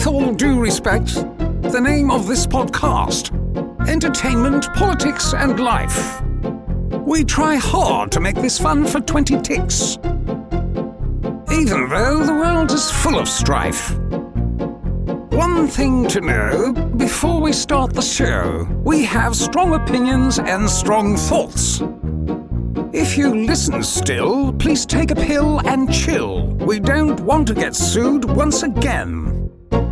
With all due respect, the name of this podcast: Entertainment, Politics and Life. We try hard to make this fun for 20 ticks, even though the world is full of strife. One thing to know before we start the show: we have strong opinions and strong thoughts. If you listen still, please take a pill and chill. We don't want to get sued once again.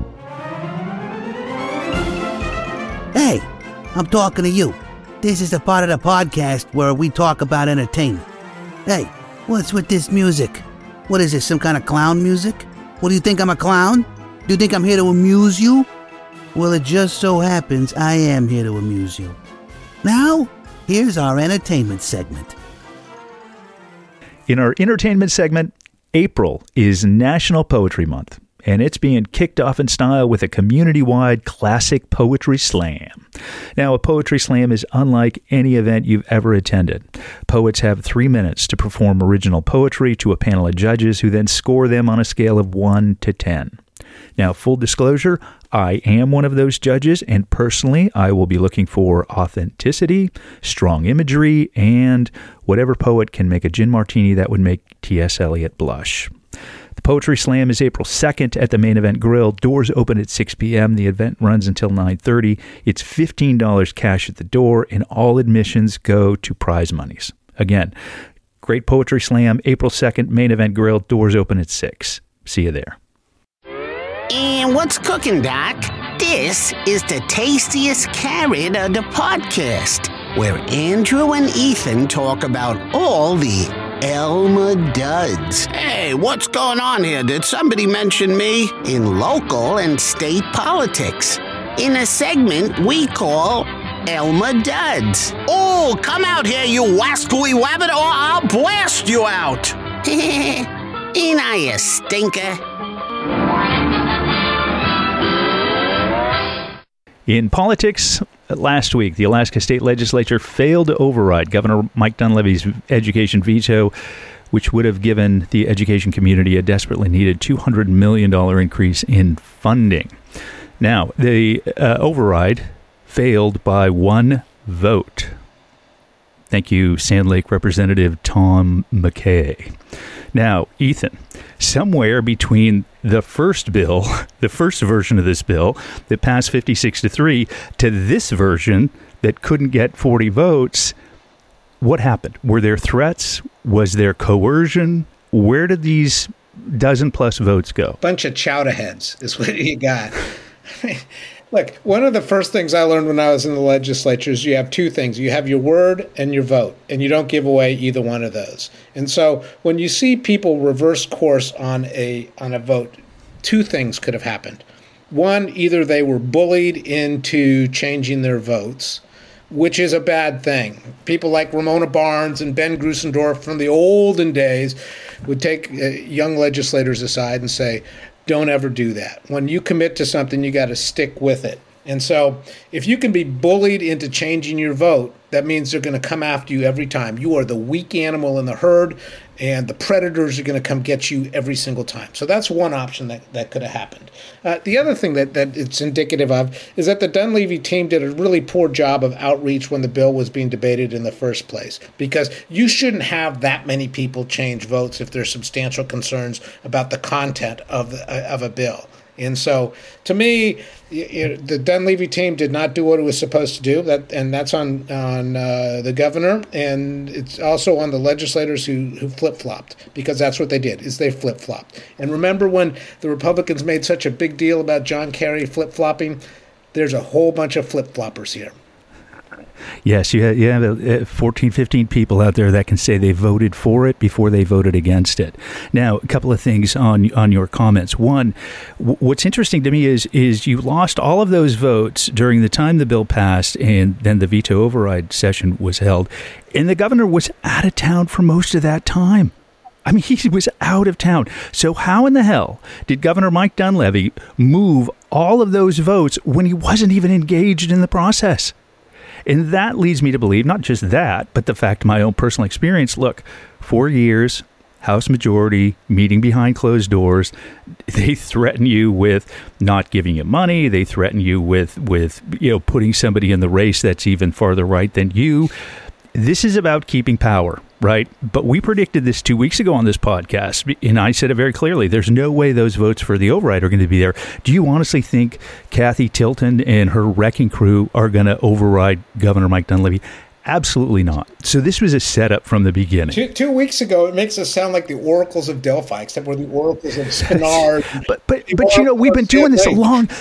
Hey, I'm talking to you. This is the part of the podcast where we talk about entertainment. Hey, what's with this music? What is this, some kind of clown music? What, do you think I'm a clown? Do you think I'm here to amuse you? Well, it just so happens I am here to amuse you. Now, here's our entertainment segment. In our entertainment segment, April is National Poetry Month, and it's being kicked off in style with a community-wide classic poetry slam. Now, a poetry slam is unlike any event you've ever attended. Poets have 3 minutes to perform original poetry to a panel of judges who then score them on a scale of 1 to 10. Now, full disclosure, I am one of those judges, and personally, I will be looking for authenticity, strong imagery, and whatever poet can make a gin martini that would make T.S. Eliot blush. The Poetry Slam is April 2nd at the Main Event Grill. Doors open at 6 p.m. The event runs until 9:30. It's $15 cash at the door, and all admissions go to prize monies. Again, great Poetry Slam, April 2nd, Main Event Grill. Doors open at 6. See you there. And what's cooking, Doc? This is the tastiest carrot of the podcast, where Andrew and Ethan talk about all the Elmer Duds. Hey, what's going on here? Did somebody mention me? In local and state politics, in a segment we call Elmer Duds. Oh, come out here, you wascally wabbit, or I'll blast you out. Ain't I a stinker? In politics, last week, the Alaska State Legislature failed to override Governor Mike Dunleavy's education veto, which would have given the education community a desperately needed $200 million increase in funding. Now, the override failed by 1 vote. Thank you, Sand Lake Representative Tom McKay. Now, Ethan, somewhere between the first bill, the first version of this bill that passed 56-3, to this version that couldn't get 40 votes, what happened? Were there threats? Was there coercion? Where did these dozen-plus votes go? Bunch of chowderheads is what you got. Look, one of the first things I learned when I was in the legislature is you have 2 things. You have your word and your vote, and you don't give away either one of those. And so when you see people reverse course on a vote, 2 things could have happened. One, either they were bullied into changing their votes, which is a bad thing. People like Ramona Barnes and Ben Grusendorf from the olden days would take young legislators aside and say, don't ever do that. When you commit to something, you got to stick with it. And so if you can be bullied into changing your vote, that means they're going to come after you every time. You are the weak animal in the herd, and the predators are going to come get you every single time. So that's one option that could have happened. The other thing that it's indicative of is that the Dunleavy team did a really poor job of outreach when the bill was being debated in the first place, because you shouldn't have that many people change votes if there's substantial concerns about the content of a bill. And so, to me, the Dunleavy team did not do what it was supposed to do, and that's on the governor, and it's also on the legislators who flip-flopped, because that's what they did, is they flip-flopped. And remember when the Republicans made such a big deal about John Kerry flip-flopping? There's a whole bunch of flip-floppers here. Yes, you have 14, 15 people out there that can say they voted for it before they voted against it. Now, a couple of things on your comments. One, what's interesting to me is you lost all of those votes during the time the bill passed, and then the veto override session was held, and the governor was out of town for most of that time. I mean, he was out of town. So how in the hell did Governor Mike Dunleavy move all of those votes when he wasn't even engaged in the process? And that leads me to believe, not just that, but the fact of my own personal experience. Look, 4 years, House majority, meeting behind closed doors. They threaten you with not giving you money. They threaten you with putting somebody in the race that's even farther right than you. This is about keeping power, right? But we predicted this 2 weeks ago on this podcast, and I said it very clearly. There's no way those votes for the override are going to be there. Do you honestly think Kathy Tilton and her wrecking crew are going to override Governor Mike Dunleavy? Absolutely not. So this was a setup from the beginning. 2 weeks ago, it makes us sound like the oracles of Delphi, except we're the oracles of Spinard. but we've been doing this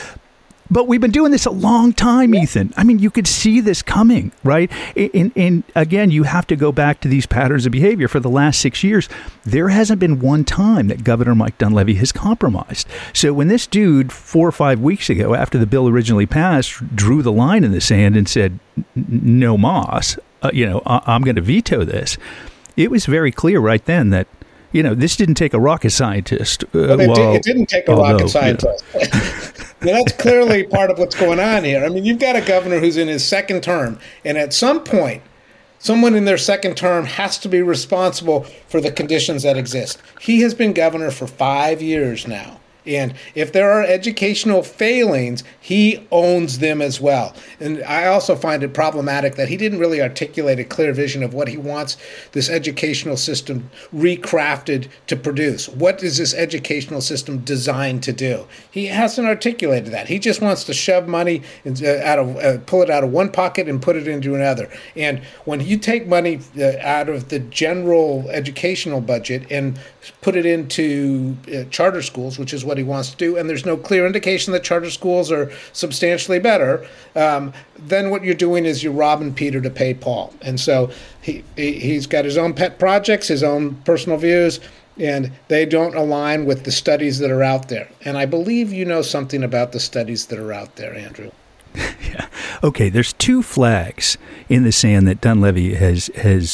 We've been doing this a long time, Ethan. I mean, you could see this coming, right? And again, you have to go back to these patterns of behavior. For the last 6 years, there hasn't been one time that Governor Mike Dunleavy has compromised. So when this dude 4 or 5 weeks ago, after the bill originally passed, drew the line in the sand and said, no mas, I'm going to veto this, it was very clear right then that, this didn't take a rocket scientist. It didn't take a rocket scientist. That's clearly part of what's going on here. I mean, you've got a governor who's in his second term, and at some point, someone in their second term has to be responsible for the conditions that exist. He has been governor for 5 years now. And if there are educational failings, he owns them as well. And I also find it problematic that he didn't really articulate a clear vision of what he wants this educational system recrafted to produce. What is this educational system designed to do? He hasn't articulated that. He just wants to shove money pull it out of one pocket and put it into another. And when you take money out of the general educational budget and put it into charter schools, which is what he wants to do, and there's no clear indication that charter schools are substantially better, then what you're doing is you're robbing Peter to pay Paul. And so he's got his own pet projects, his own personal views, and they don't align with the studies that are out there. And I believe you know something about the studies that are out there, Andrew. Yeah. Okay, there's two flags in the sand that Dunleavy has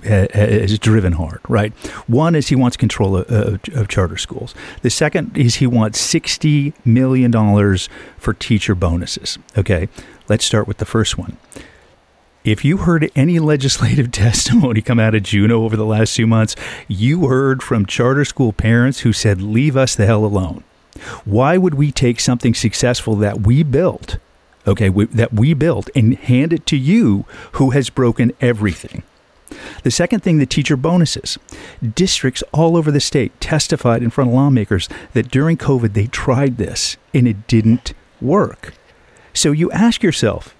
driven hard, right? One is he wants control of charter schools. The second is he wants $60 million for teacher bonuses. Okay, let's start with the first one. If you heard any legislative testimony come out of Juneau over the last 2 months, you heard from charter school parents who said, leave us the hell alone. Why would we take something successful that we built, that we built, and hand it to you who has broken everything? The second thing, the teacher bonuses. Districts all over the state testified in front of lawmakers that during COVID they tried this and it didn't work. So you ask yourself,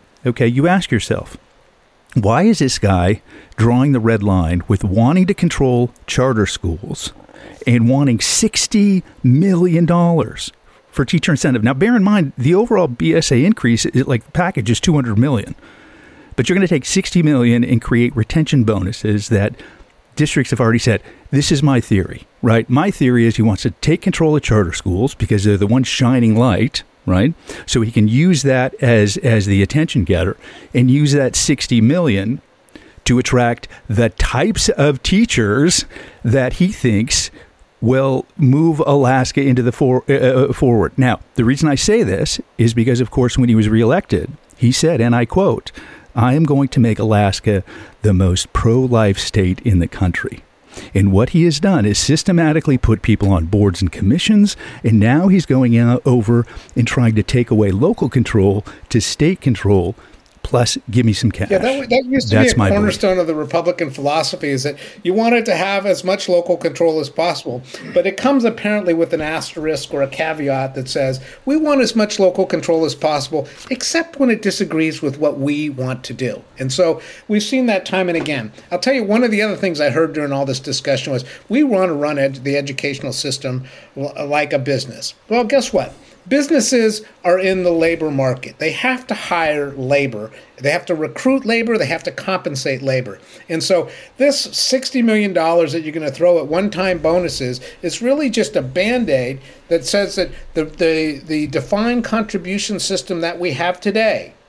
why is this guy drawing the red line with wanting to control charter schools and wanting $60 million for teacher incentive? Now, bear in mind, the overall BSA increase, package is $200 million. But you're going to take $60 million and create retention bonuses that districts have already said, this is my theory, right? My theory is he wants to take control of charter schools because they're the ones shining light, right? So he can use that as the attention getter and use that $60 million to attract the types of teachers that he thinks will move Alaska into the forward. Now, the reason I say this is because, of course, when he was reelected, he said, and I quote, I am going to make Alaska the most pro-life state in the country. And what he has done is systematically put people on boards and commissions, and now he's going over and trying to take away local control to state control, plus give me some cash. Yeah, that used to be a cornerstone of the Republican philosophy, is that you wanted to have as much local control as possible, but it comes apparently with an asterisk or a caveat that says, we want as much local control as possible, except when it disagrees with what we want to do. And so we've seen that time and again. I'll tell you, one of the other things I heard during all this discussion was, we want to run the educational system like a business. Well, guess what? Businesses are in the labor market. They have to hire labor. They have to recruit labor. They have to compensate labor. And so this $60 million that you're going to throw at one-time bonuses is really just a Band-Aid that says that the defined contribution system that we have today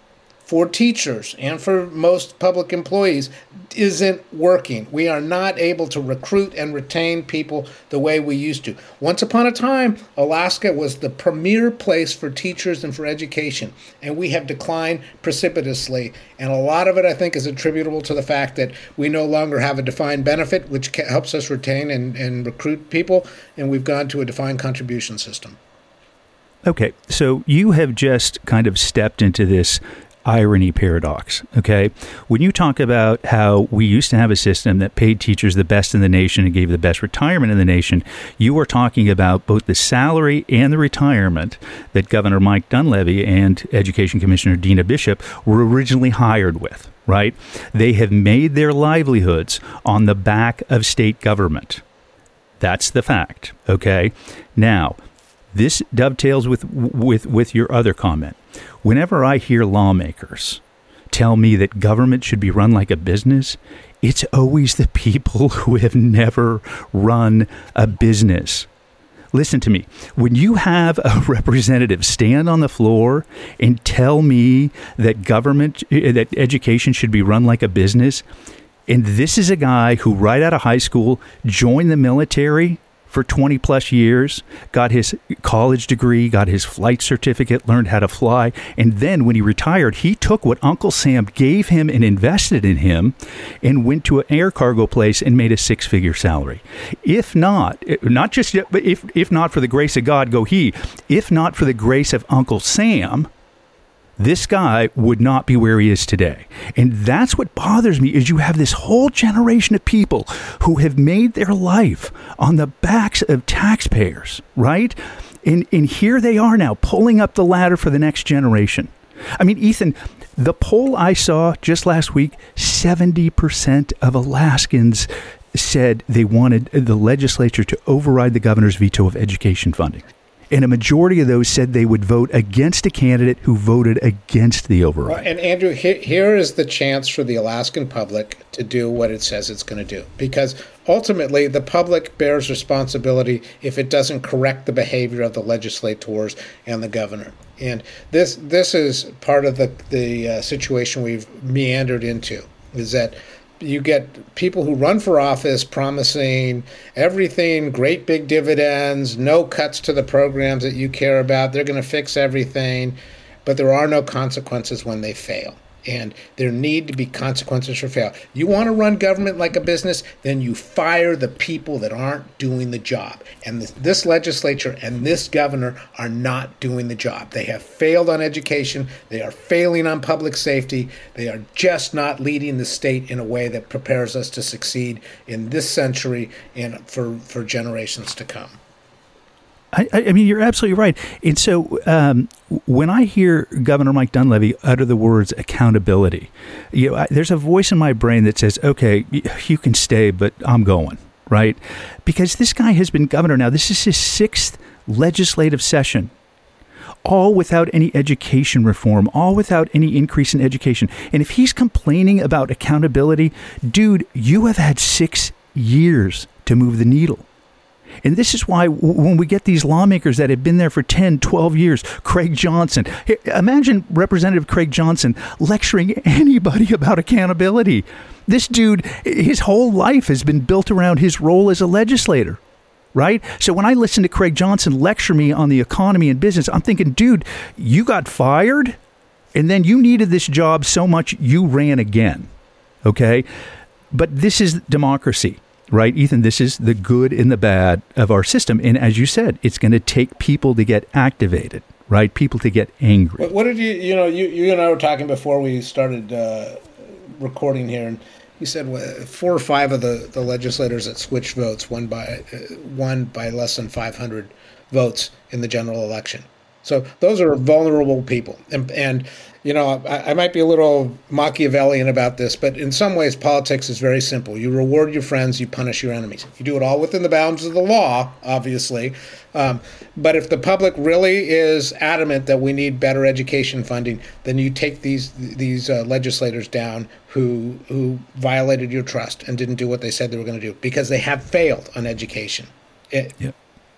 for teachers and for most public employees isn't working. We are not able to recruit and retain people the way we used to. Once upon a time, Alaska was the premier place for teachers and for education, and we have declined precipitously. And a lot of it, I think, is attributable to the fact that we no longer have a defined benefit, which helps us retain and recruit people, and we've gone to a defined contribution system. Okay, so you have just kind of stepped into this irony paradox, okay? When you talk about how we used to have a system that paid teachers the best in the nation and gave the best retirement in the nation, you are talking about both the salary and the retirement that Governor Mike Dunleavy and Education Commissioner Dina Bishop were originally hired with, right? They have made their livelihoods on the back of state government. That's the fact, okay? Now, this dovetails with your other comment. Whenever I hear lawmakers tell me that government should be run like a business, it's always the people who have never run a business. Listen to me. When you have a representative stand on the floor and tell me that that education should be run like a business, and this is a guy who right out of high school joined the military for 20 plus years, got his college degree, got his flight certificate, learned how to fly. And then when he retired, he took what Uncle Sam gave him and invested in him and went to an air cargo place and made a six-figure salary. If not for the grace of God, go he. If not for the grace of Uncle Sam, this guy would not be where he is today. And that's what bothers me, is you have this whole generation of people who have made their life on the backs of taxpayers, right? And here they are now pulling up the ladder for the next generation. I mean, Ethan, the poll I saw just last week, 70% of Alaskans said they wanted the legislature to override the governor's veto of education funding. And a majority of those said they would vote against a candidate who voted against the override. Well, and Andrew, here is the chance for the Alaskan public to do what it says it's going to do. Because ultimately, the public bears responsibility if it doesn't correct the behavior of the legislators and the governor. And this is part of the situation we've meandered into, is that you get people who run for office promising everything, great big dividends, no cuts to the programs that you care about. They're going to fix everything, but there are no consequences when they fail. And there need to be consequences for fail. You want to run government like a business, then you fire the people that aren't doing the job. And this legislature and this governor are not doing the job. They have failed on education. They are failing on public safety. They are just not leading the state in a way that prepares us to succeed in this century and for generations to come. I mean, you're absolutely right. And so when I hear Governor Mike Dunleavy utter the words accountability, there's a voice in my brain that says, okay, you can stay, but I'm going, right? Because this guy has been governor now. This is his 6th legislative session, all without any education reform, all without any increase in education. And if he's complaining about accountability, dude, you have had 6 years to move the needle. And this is why when we get these lawmakers that have been there for 10, 12 years, Craig Johnson, imagine Representative Craig Johnson lecturing anybody about accountability. This dude, his whole life has been built around his role as a legislator, right? So when I listen to Craig Johnson lecture me on the economy and business, I'm thinking, dude, you got fired and then you needed this job so much you ran again, okay? But this is democracy. Right, Ethan, this is the good and the bad of our system. And as you said, it's going to take people to get activated, right? People to get angry. What did you and I were talking before we started recording here, and you said 4 or 5 of the legislators that switched votes won by less than 500 votes in the general election. So those are vulnerable people. And I might be a little Machiavellian about this, but in some ways, politics is very simple. You reward your friends, you punish your enemies. You do it all within the bounds of the law, obviously. But if the public really is adamant that we need better education funding, then you take these legislators down who violated your trust and didn't do what they said they were going to do, because they have failed on education. Yep.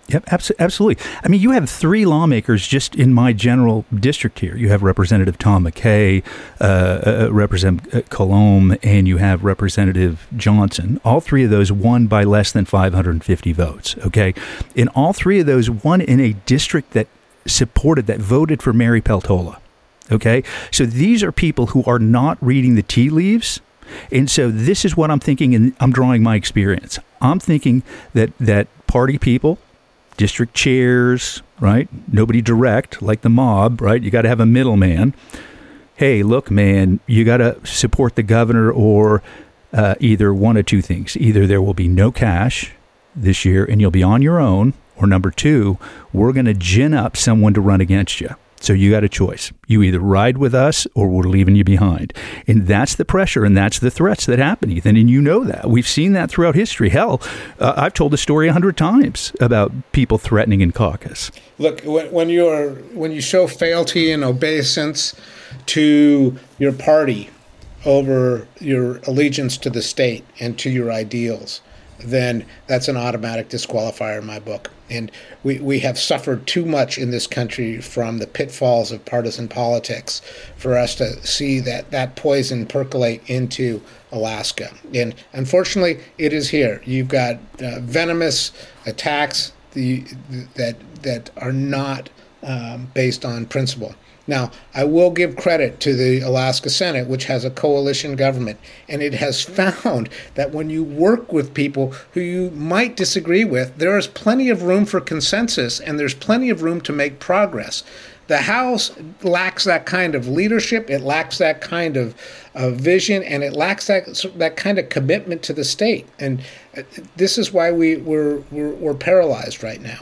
Yep, absolutely. I mean, you have 3 lawmakers just in my general district here. You have Representative Tom McKay, Representative Colomb, and you have Representative Johnson. All 3 of those won by less than 550 votes, okay? And all 3 of those won in a district that voted for Mary Peltola, okay? So these are people who are not reading the tea leaves. And so this is what I'm thinking, and I'm drawing my experience. I'm thinking that party people, district chairs, right? Nobody direct, like the mob, right? You got to have a middleman. Hey, look, man, you got to support the governor, or either one of 2 things. Either there will be no cash this year and you'll be on your own, or number 2, we're going to gin up someone to run against you. So you got a choice. You either ride with us or we're leaving you behind. And that's the pressure and that's the threats that happen, Ethan. And you know that. We've seen that throughout history. Hell, I've told the story 100 times about people threatening in caucus. Look, when you show fealty and obeisance to your party over your allegiance to the state and to your ideals, then that's an automatic disqualifier in my book. And we have suffered too much in this country from the pitfalls of partisan politics for us to see that poison percolate into Alaska. And unfortunately, it is here. You've got venomous attacks that are not based on principle. Now, I will give credit to the Alaska Senate, which has a coalition government, and it has found that when you work with people who you might disagree with, there is plenty of room for consensus, and there's plenty of room to make progress. The House lacks that kind of leadership, it lacks that kind of vision, and it lacks that kind of commitment to the state. And this is why we're paralyzed right now.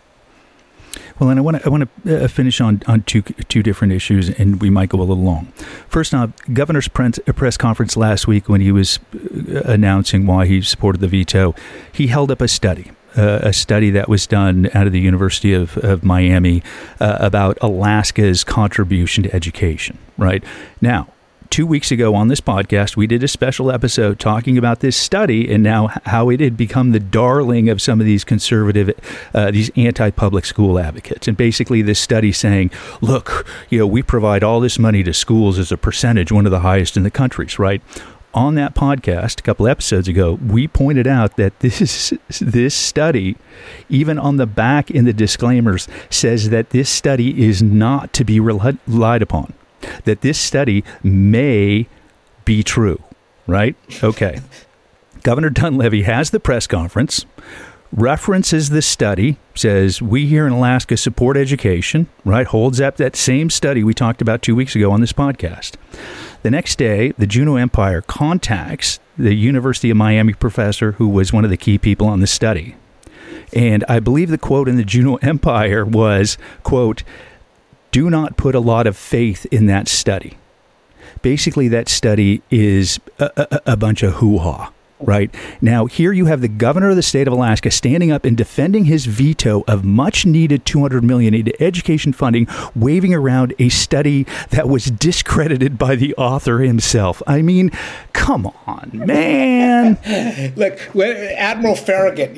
Well, and I want to finish on two different issues, and we might go a little long. First off, Governor's press conference last week, when he was announcing why he supported the veto, he held up a study that was done out of the University of Miami about Alaska's contribution to education. Right now, 2 weeks ago on this podcast, we did a special episode talking about this study and now how it had become the darling of some of these conservative, these anti-public school advocates. And basically this study saying, look, we provide all this money to schools as a percentage, one of the highest in the countries, right? On that podcast, a couple episodes ago, we pointed out that this study, even on the back in the disclaimers, says that this study is not to be relied upon. That this study may be true, right? Okay. Governor Dunleavy has the press conference, references the study, says we here in Alaska support education, right? Holds up that same study we talked about 2 weeks ago on this podcast. The next day, the Juneau Empire contacts the University of Miami professor who was one of the key people on the study. And I believe the quote in the Juneau Empire was, quote, "Do not put a lot of faith in that study." Basically, that study is a bunch of hoo-ha, right? Now, here you have the governor of the state of Alaska standing up and defending his veto of much-needed $200 million into education funding, waving around a study that was discredited by the author himself. I mean, come on, man. Look, Admiral Farragut,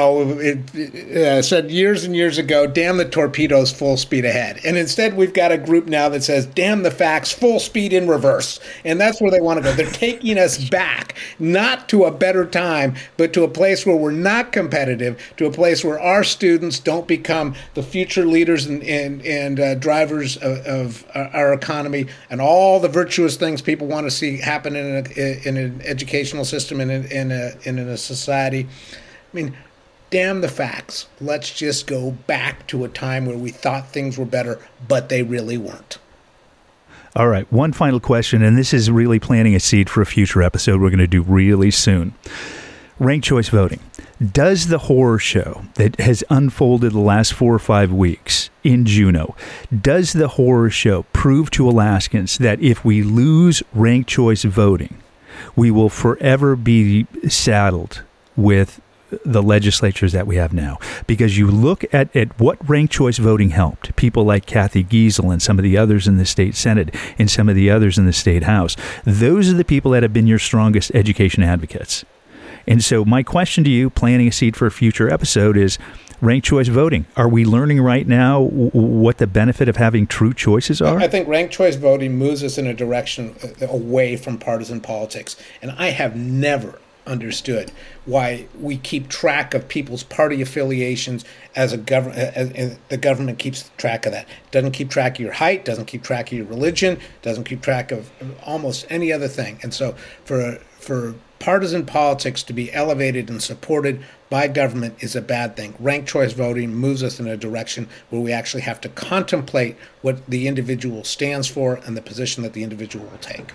said years and years ago, damn the torpedoes, full speed ahead. And instead, we've got a group now that says, damn the facts, full speed in reverse. And that's where they want to go. They're taking us back, not to a better time, but to a place where we're not competitive, to a place where our students don't become the future leaders and drivers of our economy and all the virtuous things people want to see happen in an educational system and in a society. I mean, damn the facts. Let's just go back to a time where we thought things were better, but they really weren't. All right, one final question, and this is really planting a seed for a future episode we're going to do really soon. Ranked choice voting. Does the horror show that has unfolded the last 4 or 5 weeks in Juneau, does the horror show prove to Alaskans that if we lose ranked choice voting, we will forever be saddled with the legislatures that we have now? Because you look at what ranked choice voting helped. People like Kathy Giesel and some of the others in the state Senate and some of the others in the state House. Those are the people that have been your strongest education advocates. And so my question to you, planting a seed for a future episode, is ranked choice voting. Are we learning right now what the benefit of having true choices are? I think ranked choice voting moves us in a direction away from partisan politics. And I have never understood why we keep track of people's party affiliations as the government keeps track of that. Doesn't keep track of your height, doesn't keep track of your religion, doesn't keep track of almost any other thing. And so for partisan politics to be elevated and supported by government is a bad thing. Ranked choice voting moves us in a direction where we actually have to contemplate what the individual stands for and the position that the individual will take.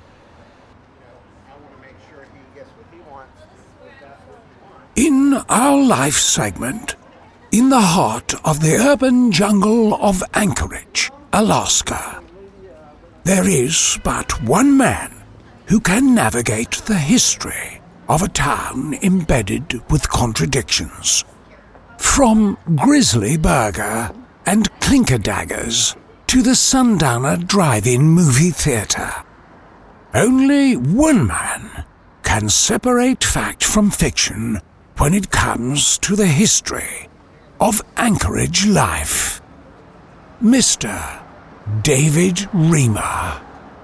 In our life segment, in the heart of the urban jungle of Anchorage, Alaska, there is but one man who can navigate the history of a town embedded with contradictions. From Grizzly Burger and Clinker Daggers to the Sundowner Drive-In movie theatre, only one man can separate fact from fiction when it comes to the history of Anchorage life. Mr. David Reamer.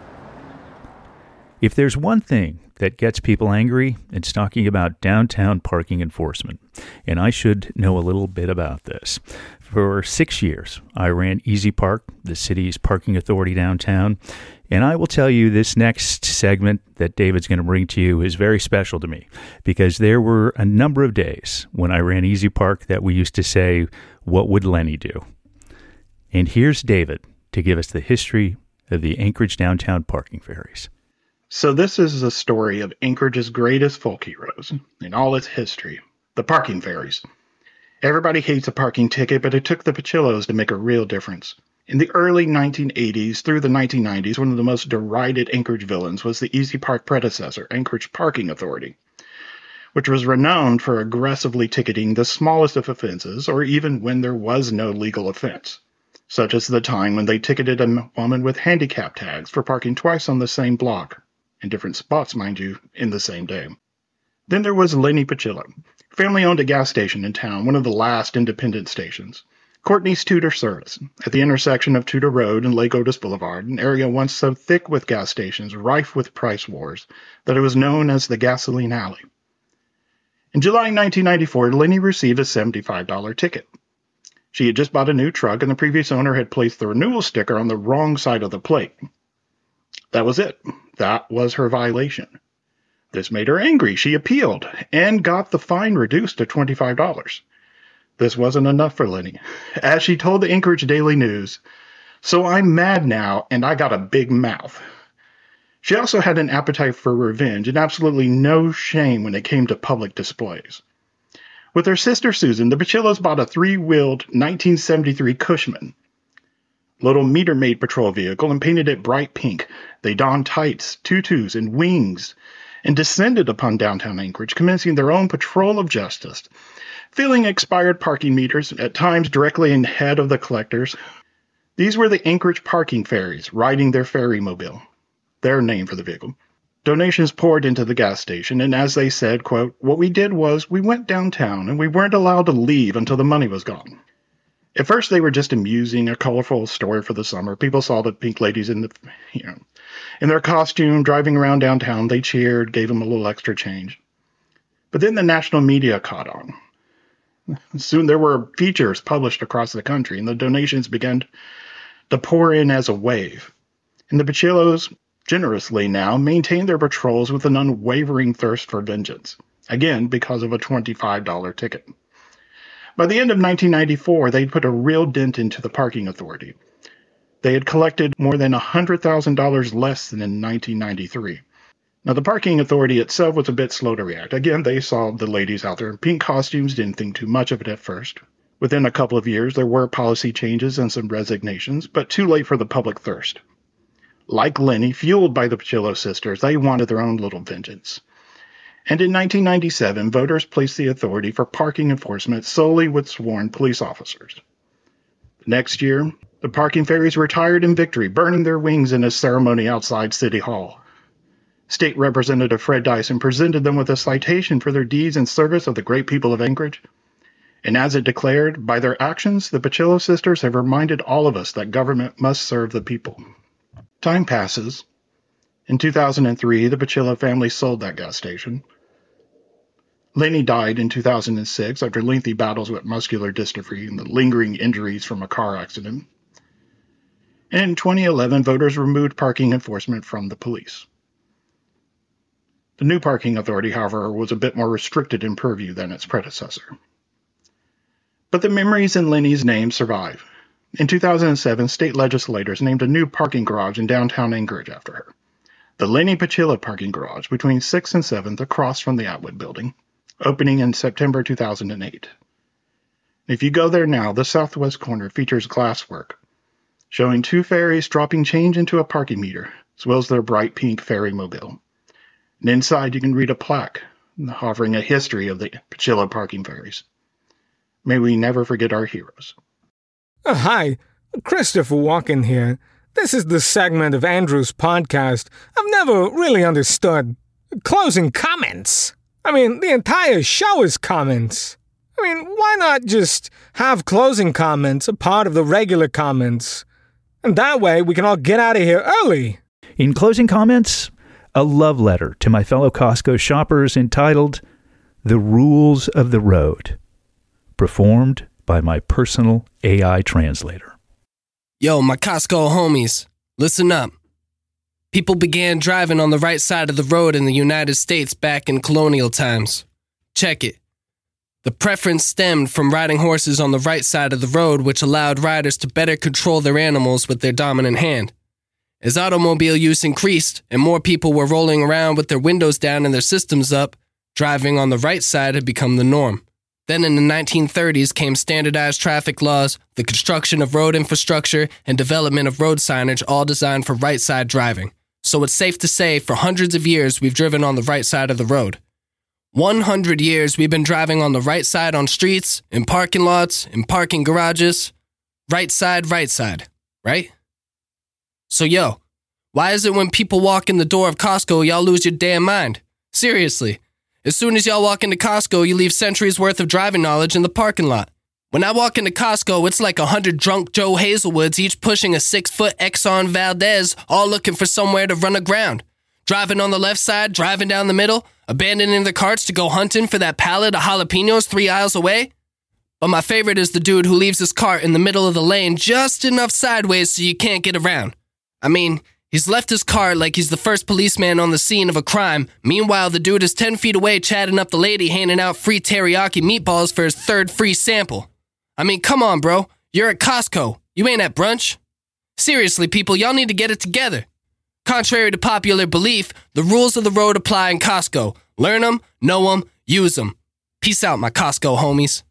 If there's one thing that gets people angry, it's talking about downtown parking enforcement. And I should know a little bit about this. For 6 years, I ran Easy Park, the city's parking authority downtown. And I will tell you, this next segment that David's going to bring to you is very special to me, because there were a number of days when I ran Easy Park that we used to say, what would Lenny do? And here's David to give us the history of the Anchorage downtown parking ferries. So this is the story of Anchorage's greatest folk heroes in all its history, the parking ferries. Everybody hates a parking ticket, but it took the Pachillos to make a real difference. In the early 1980s through the 1990s, one of the most derided Anchorage villains was the Easy Park predecessor, Anchorage Parking Authority, which was renowned for aggressively ticketing the smallest of offenses, or even when there was no legal offense, such as the time when they ticketed a woman with handicap tags for parking twice on the same block, in different spots, mind you, in the same day. Then there was Lenny Pachillo. Family owned a gas station in town, one of the last independent stations. Courtney's Tudor Service, at the intersection of Tudor Road and Lake Otis Boulevard, an area once so thick with gas stations, rife with price wars, that it was known as the Gasoline Alley. In July 1994, Lenny received a $75 ticket. She had just bought a new truck, and the previous owner had placed the renewal sticker on the wrong side of the plate. That was it. That was her violation. This made her angry. She appealed and got the fine reduced to $25. This wasn't enough for Lenny. As she told the Anchorage Daily News, "So I'm mad now, and I got a big mouth." She also had an appetite for revenge and absolutely no shame when it came to public displays. With her sister Susan, the Pachillos bought a 3-wheeled 1973 Cushman, little meter-maid patrol vehicle, and painted it bright pink. They donned tights, tutus, and wings, and descended upon downtown Anchorage, commencing their own patrol of justice, filling expired parking meters, at times directly ahead of the collectors. These were the Anchorage parking ferries, riding their ferry mobile, their name for the vehicle. Donations poured into the gas station, and as they said, quote, "What we did was we went downtown, and we weren't allowed to leave until the money was gone." At first, they were just amusing, a colorful story for the summer. People saw the pink ladies in their costume driving around downtown. They cheered, gave them a little extra change. But then the national media caught on. Soon there were features published across the country, and the donations began to pour in as a wave. And the Pachillos, generously now, maintained their patrols with an unwavering thirst for vengeance, again because of a $25 ticket. By the end of 1994, they'd put a real dent into the parking authority. They had collected more than $100,000 less than in 1993. Now, the parking authority itself was a bit slow to react. Again, they saw the ladies out there in pink costumes, didn't think too much of it at first. Within a couple of years, there were policy changes and some resignations, but too late for the public thirst. Like Lenny, fueled by the Pachillo sisters, they wanted their own little vengeance. And in 1997, voters placed the authority for parking enforcement solely with sworn police officers. Next year, the parking ferries retired in victory, burning their wings in a ceremony outside City Hall. State Representative Fred Dyson presented them with a citation for their deeds in service of the great people of Anchorage. And as it declared, by their actions, the Pachillo sisters have reminded all of us that government must serve the people. Time passes. In 2003, the Pachillo family sold that gas station. Lenny died in 2006 after lengthy battles with muscular dystrophy and the lingering injuries from a car accident. And in 2011, voters removed parking enforcement from the police. The new parking authority, however, was a bit more restricted in purview than its predecessor. But the memories in Lenny's name survive. In 2007, state legislators named a new parking garage in downtown Anchorage after her. The Lenny Pachillo parking garage between 6th and 7th across from the Atwood building, opening in September 2008. If you go there now, the southwest corner features glasswork, showing 2 ferries dropping change into a parking meter, as well as their bright pink ferry mobile. And inside you can read a plaque offering a history of the Pachillo parking ferries. May we never forget our heroes. Hi, Christopher Walken here. This is the segment of Andrew's podcast I've never really understood. Closing comments. I mean, the entire show is comments. I mean, why not just have closing comments a part of the regular comments? And that way we can all get out of here early. In closing comments, a love letter to my fellow Costco shoppers entitled The Rules of the Road, performed by my personal AI translator. Yo, my Costco homies, listen up. People began driving on the right side of the road in the United States back in colonial times. Check it. The preference stemmed from riding horses on the right side of the road, which allowed riders to better control their animals with their dominant hand. As automobile use increased and more people were rolling around with their windows down and their systems up, driving on the right side had become the norm. Then in the 1930s came standardized traffic laws, the construction of road infrastructure, and development of road signage, all designed for right-side driving. So it's safe to say for hundreds of years we've driven on the right side of the road. 100 years we've been driving on the right side on streets, in parking lots, in parking garages. Right side, right? So yo, why is it when people walk in the door of Costco, y'all lose your damn mind? Seriously. As soon as y'all walk into Costco, you leave centuries worth of driving knowledge in the parking lot. When I walk into Costco, it's like 100 drunk Joe Hazelwoods, each pushing a 6-foot Exxon Valdez, all looking for somewhere to run aground. Driving on the left side, driving down the middle, abandoning their carts to go hunting for that pallet of jalapenos 3 aisles away. But my favorite is the dude who leaves his cart in the middle of the lane just enough sideways so you can't get around. I mean, he's left his cart like he's the first policeman on the scene of a crime. Meanwhile, the dude is 10 feet away chatting up the lady handing out free teriyaki meatballs for his 3rd free sample. I mean, come on, bro. You're at Costco. You ain't at brunch. Seriously, people, y'all need to get it together. Contrary to popular belief, the rules of the road apply in Costco. Learn them, know them, use them. Peace out, my Costco homies.